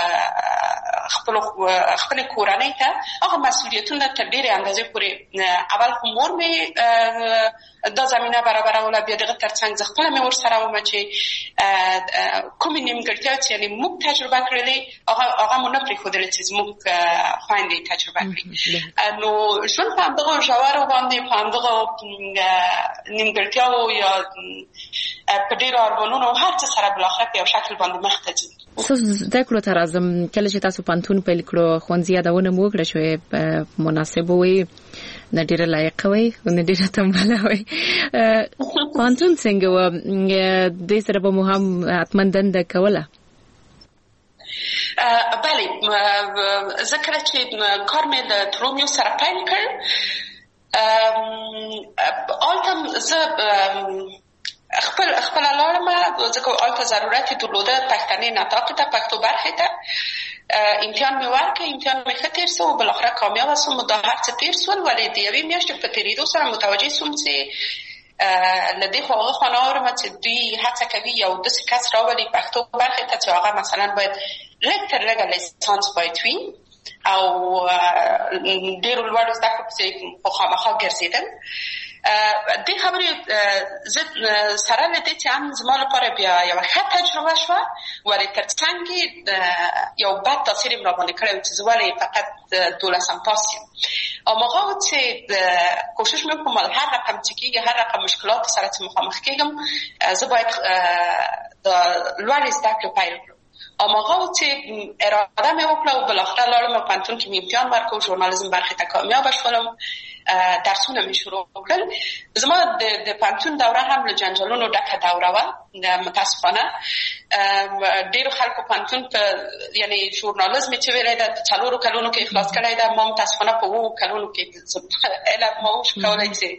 خپل خپل کورنۍ ته، هغه مسؤلیتونه تر ډېرې اندازې پورې اول خو مور مې دا زمینه برابروله، بیا دغه تر څنګ زه خپله مې ورسره ومه چې کومې نیمګړتیاوې چې یعنې موږ تجربه کړلې هغه مو نه پرېښودلې چې زموږ خویندې تجربه کړي. نو ژوند په همدغو ژورو باندې په همدغو نیمګړتیاوو یا په ډېرو ارمانونو هر څه سره بالاخره په یو شکل باندې مخ ته ځي. ستاسو زده کړو ته راځم. کله چې تاسو پوهنتون پیل کړو، ښوونځي یادونه مو وکړه شوې، مناسبه وي، نه ډېره لایقه وي او نه ډېره تنبله وي. پوهنتون څنګه و؟ دې سره به مو هم حتما دنده کوله؟ بله، زه کله چې کار مې له ترومیو سره پیل کړ، هلته زه خپل خپل لاړم، ځکه هلته ضرورت درلوده پښتني نطاق ته، پښتو برخې ته. امتحان مې ورکړ، امتحان مې ښه تېر سو، بالاخره کامیابه سوم. دا هر څه تېر سول، ولې د یوې میاشتې په تېرېدو سره متوجه سوم چې له دې خوا هغه خوا نه اورم چې دوی هڅه کوي یو داسې کس راولي پښتو برخې ته چې هغه مثلا باید لږ تر لږه لیسانس باید وي او ډېرو لوړو زده کړو پسې خامخا ګرځېدل. دې خبرې زه سره له دې چې هم زما لپاره بیا یوه ښه تجربه شوه، ولې تر څنګ یو بد تاثیر یې راباندې کړی و چې زه ولې فقط دولسم پاس یم. هماغه و چې کوشش مې وکړم هر رقم چې کېږي، هر رقم مشکلاتو سره چې مخامخ کېږم، زه باید د لوړې زده کړې پیل کړم. هماغه و چې اراده مې وکړه او بالاخره لاړم په پوهنتون کې مې امتحان ورکړ، ژورنالیزم برخې ته کامیابه شولم. درسونه مې شروع کړل. زما د د پوهنتون دوره هم له جنجالونو ډکه دوره وه. متاسفانه ډېرو خلکو پوهنتون په یعنې ژورنالیزم چې ویلی ده په څلورو کلونو کې اخلاص کړی ده. ما متاسفانه په اوو کلونو کې علم ما وشو کولی چې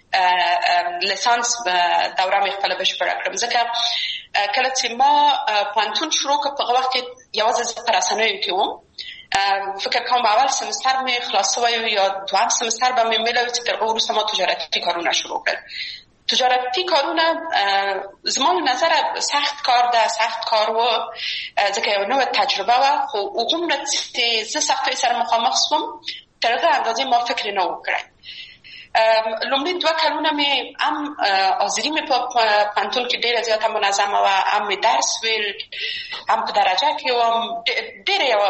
لیسانس دوره مې خپله بشپړه کړم. ځکه کله چې ما پوهنتون شروع کړ په هغه وخت کې یوازې زه په رسنیو کې وم. فکر کوم اول سمستر مې خلاص شوی و یا دوهم سمستر به مې میله وي چې تر هغه وروسته ما تجارتي کارونه شروع کړل. تجارتي کارونه زما له نظره سخت کار ده، سخت کار و، ځکه یو نوې تجربه وه. خو هغومره چې زه سختیو سره مخامخ شوم تر هغه اندازې ما فکر نه و کړی. لومړي دوه کلونه مې هم حاضري مې په پوهنتون کې ډېره زیاته منظمه وه، هم مې درس ویل، هم په درجه کې وم. ډېره یوه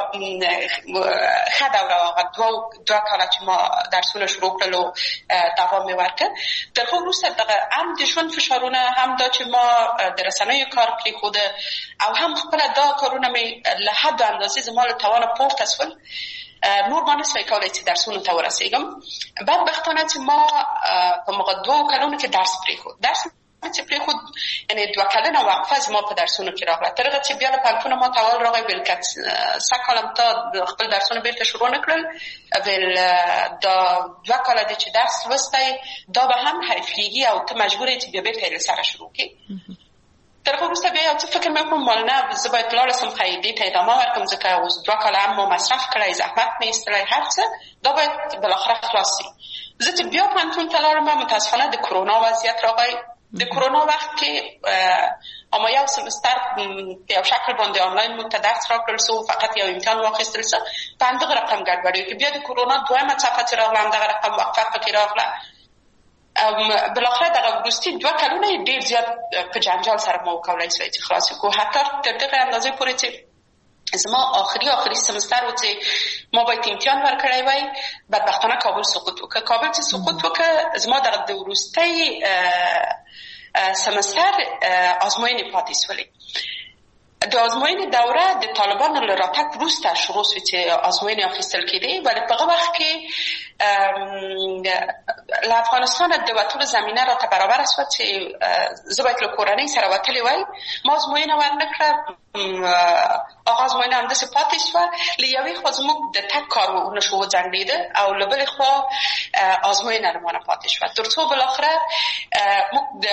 ښه دوره وه. دوه دوه کاله چې ما درسونه شروع کړل او دوام مې ورکړ. تر هغه وروسته دغه هم د ژوند فشارونه، هم دا چې ما د رسنیو کار پرېښوده او هم خپله دا کارونه مې له حده اندازې زما له توانه پورته شول. نور ما نسوای کولی چې درسونو ته ورسېږم. بدبختانه چې ما په مغه دوو کلونو کې درس پرېښود. درس چې پرېښود یعنې دوه کلنه وقفه زما په درسونو کې راغله. تر هغه چې بیا له پوهنتونه ما ته اول راغی ویل که سږ کال هم تا خپل درسونه بېرته شروع نه کړل، ویل دا دوه کاله دی چې درس لوستی، دا به هم حیفېږي او ته مجبور یې چې بیا بېرته یې له سره شروع کړې. تر هغه وروسته بیا یو څه فکر مې وکړم مال نه، زه باید لاړه شم قاعدې ته ادامه ورکړم، ځکه اوس دوه کاله هم ما مصرف کړی، زحمت مې ایستلی، هر څه دا باید بالاخره خلاص شي. زه چې بیا پوهنتون ته لاړم متاسفانه د کرونا وضعیت راغی. د کرونا وخت کې اما یو سمستر په یو شکل باندې آنلاین موږ ته درس راکړل سو، فقط یو امتحان واخیستل سو. په همدغه رقم ګډوډي کې بیا د کرونا دویمه څپه چې راغله همدغه رقم وقفه پکې راغله. بالاخره دغه وروستي دوه کلونه یې ډېر زیات په جنجال سره ما وکولی شوی چې خلاص کړو. حتی تر دغه اندازې پورې چې زما آخري آخري سمستر و چې ما باید امتحان ورکړی وای، بدبختانه کابل سقوط وکړ. کابل چې سقوط وکړ زما دغه د وروستۍ سمستر ازموینې پاتې شولې. د ازموینې دوره د طالبانو له راتګ وروسته شروع شوې چې ازموینې اخیستل کېدې، ولې په هغه وخت کې له افغانستانه د وتلو زمینه راته برابره شوه چې زه باید له کورنۍ سره وتلې وای. ما ازموینه ورنه کړه، هغه ازموینه همداسې پاتې شوه. له یوې خوا زموږ د تګ کار ونشو وځنډېده او له بلې خوا ازموینه له مانه پاتې شوه، تر څو بالاخره موږ د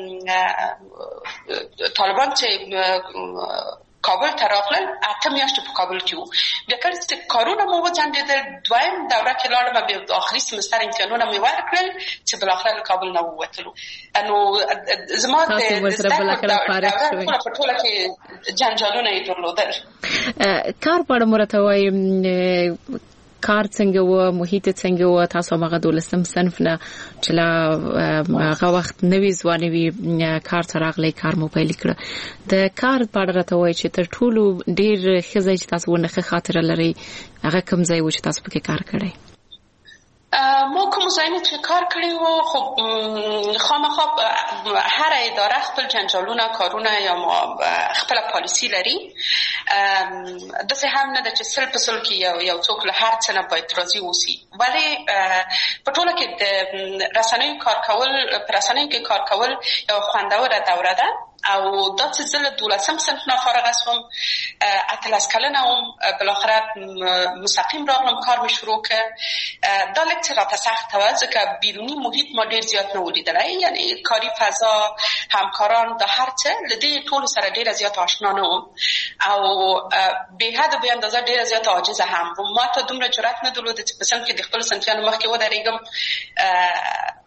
طالبان چې کابل ته راغلل اته میاشتې په کابل کې وو. بیا کله چې کارونه مو وځنډېدل دویم دوره کې لاړم، بیا د آخري سمستر امتحانونه مې ورکړل چې بالاخره له کابل نه ووتلو. نو زما د زده کړو په ټوله کې جنجالونه یې درلودل. کار په اړه مو راته وایي کار څنګه و، محیط څنګه و؟ تاسو هغه دولسم صنف نه چې لا هغه وخت نوې ځواني وي کار ته راغلی، کار مو پیل کړ. د کار په اړه راته وایي چې تر ټولو ډېر ښه ځای چې تاسو ونه ښه خاطره لرئ هغه کوم ځای و چې تاسو پکې کار کړی؟ ما کوم ځایونه چې کار کړی وو، خو خامخا هر اداره خپل جنجالونه کارونه یا خپله پالیسي لري. داسې هم نه ده چې سل په سل کې یو یو څوک له هر څه نه باید راضي اوسي، ولې په ټوله کې د رسنیو کار کول په رسنیو کې کار کول یو خوندوره دوره ده. او دا چې زه له دولسم صنف نه فارغه شوم، اتلس کلنه وم، بالاخره مستقیم راغلم کار مې شروع کړ. دا لږ څه راته سخته وه ځکه بیروني محیط ما ډېر زیات نه و لیدلی، یعنې کاري فضا، همکاران، دا هر څه له دې ټولو سره ډېره زیات آشنا نه وم او بې حده بې اندازه ډېره زیاته عاجزه هم وم. ما ته دومره جرأت نه درلوده چې په صنف کې د خپلو صنفیانو مخکې ودرېږم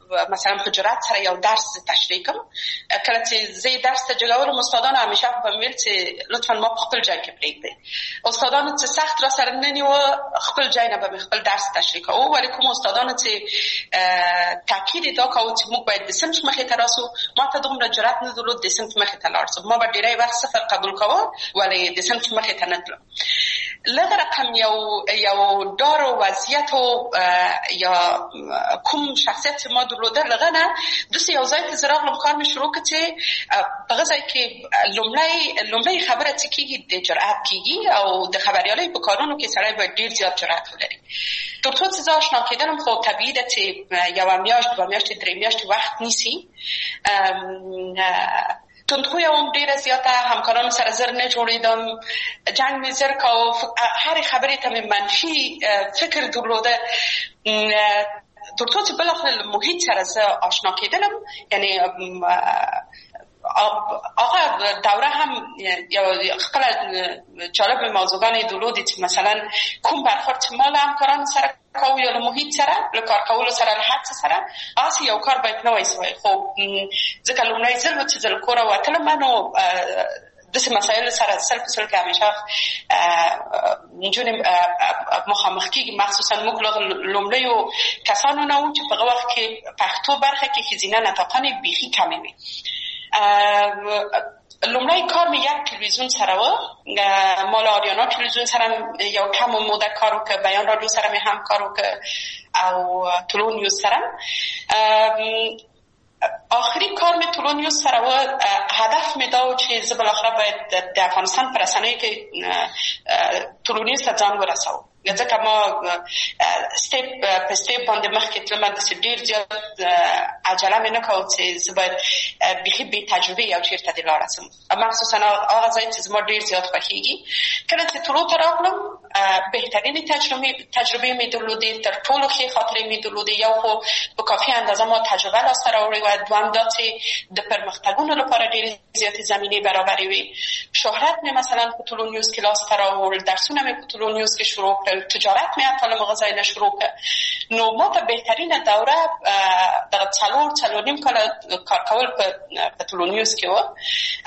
مثلا په جرأت سره یو درس تشریح کوم. کله چې زه درس ته جوړولم استادانو همیشه په ویل چې لطفا ما په خپل ځای کې پرېږدئ. استادانو چې سخت را سره نه نیوه خپل ځای نه به خپل درس تشریح کوو، ولی کوم استادانو چې تاکید یې دا کوو چې موږ باید د صنف مخې ته راسو، ما ته دومره جرأت نه درلود د صنف مخې ته لاړ شم. ما به ډېری وخت صفر قبول کوه ولی د صنف مخې ته نه تلم. لږ رقم یو یو ډار و وضعیت و یا کوم شخصیت چې ما درلوده لږه نه داسې یو ځای ته زه راغلم کار مې شروع کړ چې په هغه ځای کې لومړی لومړی خبره چې کېږي د جرأت کېږي او د خبریالۍ په کارونو کې سړی باید ډېر زیات جرأت ولري. تر څو چې زه اشنا کېدلم خو طبیعي ده چې یوه میاشت دوه میاشتې درې میاشتې وخت نیسي. تندخوی هم ډیره زیاته، همکارانو سره زر نه جوړېدم، جنگ مې زر کو، هر خبرې ته مې منفي فکر درلوده. تر څو چې بالاخره له محیط سره زه آشنا کېدلم، یعنی آقا دوره هم یا خپل جالب موضوعانی درلودی چې مثلا کوم برخورد چې ما له همکارانو سره کوو یا له محیط سره له کار کولو سره له هڅې سره هسې یو کار باید نوی سوی. خو ځکه لومړی ځل و چې زه له کوره وتلم نو داسې مسایلو سره سل په سل کې همیشه نجونې مخامخ کېږي، مخصوصا موږ لومړیو کسانو نه وو چې په هغه وخت کې پښتو برخه کې ښځینه نطاقانې بیخي کمې وې. لومړی کار مې یک تلویزیون سره و، مال آریانا تلویزیون سره یو کم موده کار وکړ، بیان رادیو سره مې هم کار وکړ او طلوع نیوز سره. آخری کار مې طلوع نیوز سره و. هدف مې دا و چې زه بالاخره باید د افغانستان په رسنیو کې طلوع نیوز ته ځان ورسوم، ځکه ما سټیپ په سټیپ باندې مخکې تلم، داسې ډېر زیات عجله مې نه کوله چې زه باید بیخي بې تجربې یو چېرته دې لاړه شم، مخصوصا هغه ځای چې زما ډېر زیات خوښېږي. کله چې طلوع ته راغلم بهترینې تجربې مې درلودې، تر ټولو ښې خاطرې مې درلودې. یو خو په کافي اندازه ما تجربه لاسته راوړې وه، دویم دا چې د پرمختګونو لپاره ډېرې زیاتې زمینې برابرې وې. شهرت مې مثلا په طلوع نیوز کې لاسته راوړل، درسونه مې په طلوع نیوز کې شروع کړل، تجارت مې حتی له هغه ځای نه شروع کړ. نو ما ته بهترینه دوره دغه څلور څلور نیم کاله کار کول په طلوع نیوز کې وه.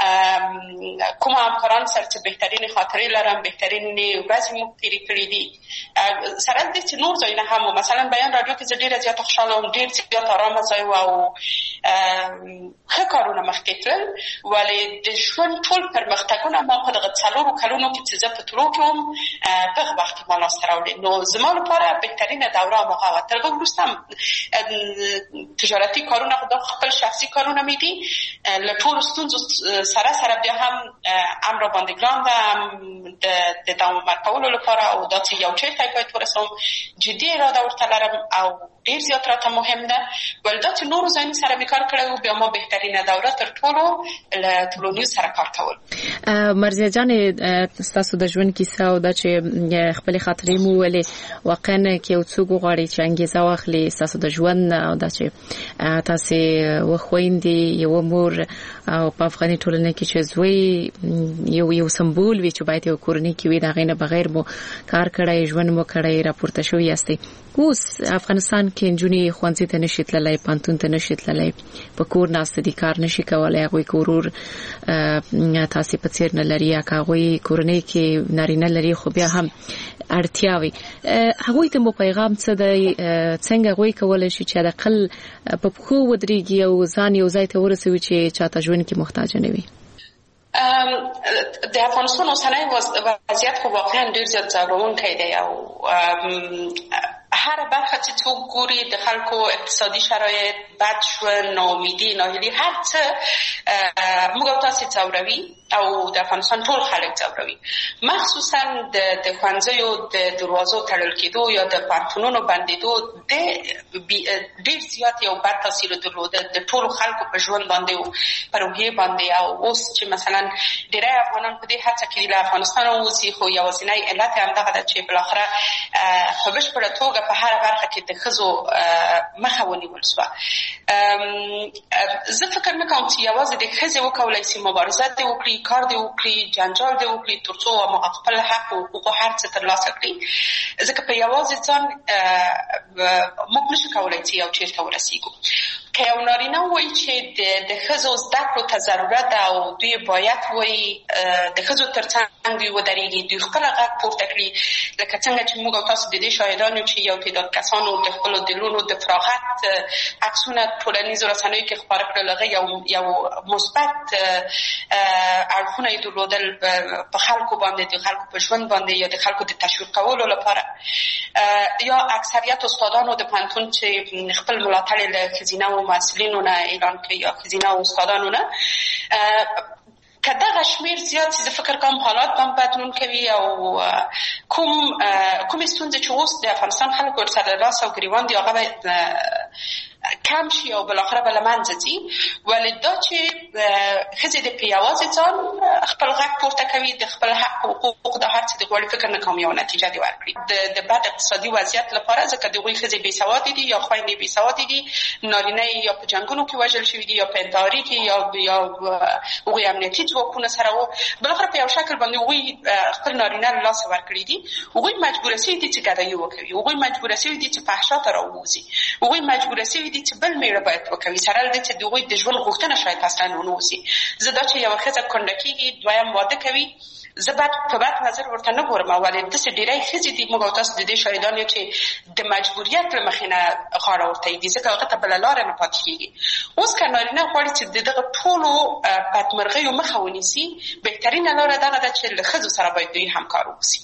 کوم همکاران سره چې بهترینې خاطرې لرم، بهترینې ورځې موږ تېرې کړې دي، سره دې چې نور ځایونه هم وو. مثلا بیان رادیو کې زه ډېره زیاته خوشحاله وم، ډېر زیات ارامه ځای و او ښه کارونه مخکې تلل. ولې د ژوند ټول پرمختګونه ما په دغه څلورو کلونو کې چې زه په طلوع کې وم په هغه وخت کې ما لاسته راوړې. نو زما لپاره بهترینه دوره هماغه وه. تر هغه وروسته هم تجارتي کارونه خو دا خپل شخصي کارونه مې دي، له ټولو ستونزو سره سره بیا هم ام را باندې ګران ده د دوام ورکولو لپاره او دا چې یو چېرته باید ورسوم جدي اراده ورته لرم او ډېر زیات راته مهم ده. ولې دا چې نورو ځایونو سره مې کار کړی و، بیا ما بهترینه دوره تر ټولو له طلوع نیوز سره کار کول. مرضیه جانې، ستاسو د ژوند کیسه او دا چې خپلې خاطرې مو وویلې، واقعا که یو څوک وغواړي چې انګېزه واخلي ستاسو د ژوند او دا چې تاسې اووه خویندې، یوه مور او په افغاني ټولنه کې چې زوی یو یو سمبول وي چې باید یو کورنۍ کې وي، د هغې نه بغیر مو کار کړی، ژوند مو کړی، راپورته شوي یاستئ. اوس افغانستان کې نجونې ښوونځي ته نشي تللی، پوهنتون ته نشي تللی، په کور ناسته دي، کار نشي کولی، هغوی که ورور تاسې په څېر نه لري یا که هغوی کورنۍ کې نارینه لري خو بیا هم اړتیاوې، هغوی ته مو پیغام څه دی؟ څنګه هغوی کولی شي چې حداقل په پښو ودرېږي او ځان یو ځای ته ورسوي چې چاته ژوند کې محتاجه نه وي؟ د افغانستان اوسنی وضعیت خو واقعا ډېر زیات ځوروونکی دی او هر برخه چې څوک ګوري د خلکو اقتصادي شرایط، بد ژوند، ناامیدي، ناهیلي، هر څه موږ او تاسې ځوروي او د افغانستان ټول خلک ځوروي. مخصوصا د ښوونځیو د دروازو تړل کېدو یا د پوهنتونونو بندېدو ډېر زیات یو بد تاثیر درلوده د ټولو خلکو په ژوند باندې او په روحیې باندې. او اوس چې مثلا ډېری افغانان په دې هڅه کې له افغانستان ووځي، خو یوازینی علت یې همدغه ده چې بالاخره په بشپړه توګه په هره برخه کې د ښځو مخه ونیول شوه. زه فکر نه کوم چې یوازې د ښځې وکولی شي مبارزه دې وکړي، وکړي، کار دې وکړي، جنجال دې وکړي ترڅو هغه خپل حق او حقوق هر څه ترلاسه کړي. ځکه په یوازې ځان موږ نشو کولی چې یو چیرته ورسیږو. که یو نارینه وایي چې د ښځو زده کړو ته ضرورت ده او دوی باید وایي د ښځو تر څنګ دوی ودرېږي، دوی خپله غږ پورته کړي، لکه څنګه چې موږ او تاسو د دې شاهدان یو چې یو تعداد کسانو د خپلو دلونو د فراغت عکسونه ټولنیزو رسنیو کې خپاره کړل. هغه یو یو مثبت اړخونه یې درلودل په خلکو باندې، د خلکو په ژوند باندې یا د خلکو د تشویق کولو لپاره. یا اکثریت استادانو د پوهنتون چې خپل ملاتړ یې له ښځینه مسئولینو نه اعلان کړي یا ښځینه استادانو نه، که دغه شمېر زیات شي زه فکر کوم حالات به هم بدلون کوي او کوم کومې ستونزې چې اوس د افغانستان خلک ورسره لاس او ګریوان دي هغه به کم شي او بالاخره به له منځه ځي. ولې دا چې ښځې د په یوازې ځان خپل غږ پورته کوي، د خپل حق او حقوق د هر څه د غواړي فکر نه کوم یو نتیجه دې ورکړي. د بد اقتصادي وضعیت لپاره ځکه د هغوی ښځې بې سوادې دي یا خویندې بې سوادې دي، نارینه یې یا په جنګونو کې وژل شوي دي یا په انتحاري کې یا یا هغوی امنیتي ځواکونه سره وو، بالاخره په یو شکل باندې هغوی خپل نارینه له لاسه ورکړي دي. هغوی مجبوره سوي دي چې ګدایي وکوي، هغوی مجبوره سوي دي چې فحشا ته راووځي، هغوی مجبوره سوي دي چې بل میړه باید وکوي، سره له دې چې د هغوی د ژوند غوښتنه شاید اصلا ونه اوسي. زه دا چې یوه ښځه کونډه کېږي، دویم واده کوي، زه بد په بد نظر ورته نه ګورم. ولې داسې ډېری ښځې دي، موږ او تاسو د دې شاهدان یو چې د مجبوریت له مخې نه غاړه ورته ایږدي، ځکه هغه ته بله لاره نه پاتې کېږي. اوس که نارینه غواړي چې د دغه ټولو بدمرغیو مخه ونیسي، بهترینه لاره دغه ده چې له ښځو سره باید دوی همکار واوسي.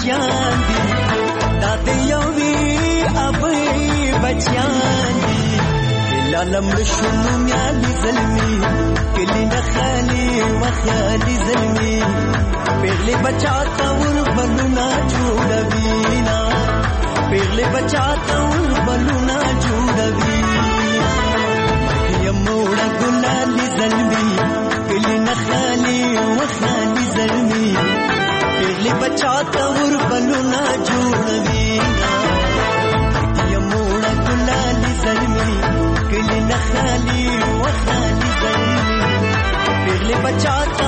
بچیان دي دا د یوې ابۍ بچیان دي لالم شنو میالي زلمي کلی نخالي وخالي زلمي پیغلې بچا تور بلونا جوړوينا پیغلې بچا تور بلونا جوړوينا یموړه ګلالي زلمي کلی نخالي وخالي زلمي پیغلې بچا تور بلونا جوړوينا یموړه ګلالي زلمي کلی نخالي وخالي زلمي پیغلې بچا